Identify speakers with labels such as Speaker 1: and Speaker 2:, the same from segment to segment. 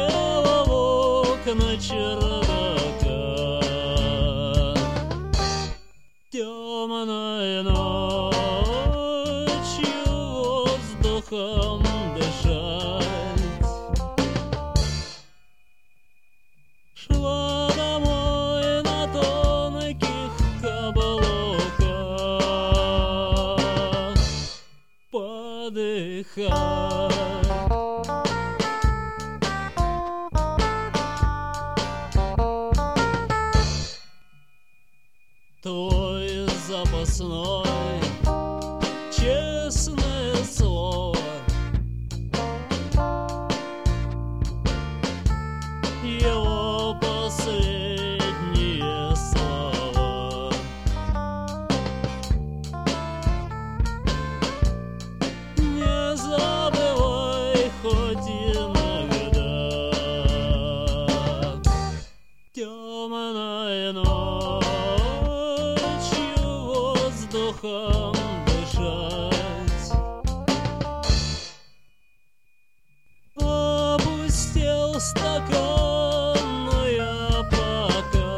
Speaker 1: глядела в окна чердака. Темной ночью воздухом дышать. Шла домой на тонких каблуках подыхать. Твой запасной, честное слово, его последние слова. Не забывай хоть иногда. Темная ночью воздухом дышать. Опустел стакан, но я пока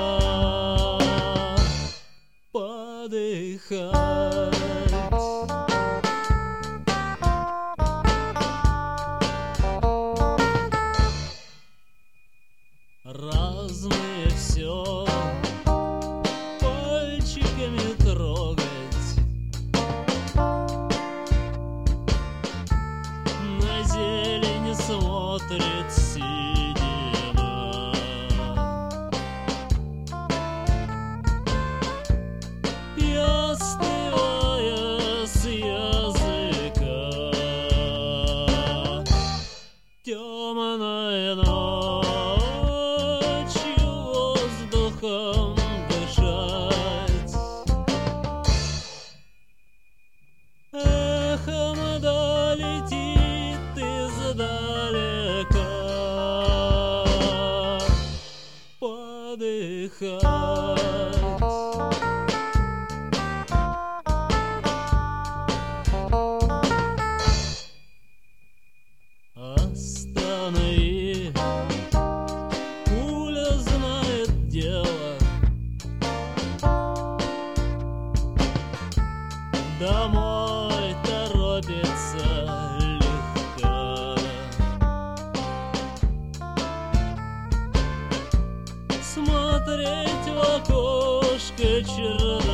Speaker 1: подыхать. Разные все пальчиками трогать, на зелень смотрит седина. И остывая с языка, темная ночью воздухом дышать. Эхом долетит издалека подыхать. Останови, пуля знает дело. Домой торопится легко. Смотреть в окошко чердака.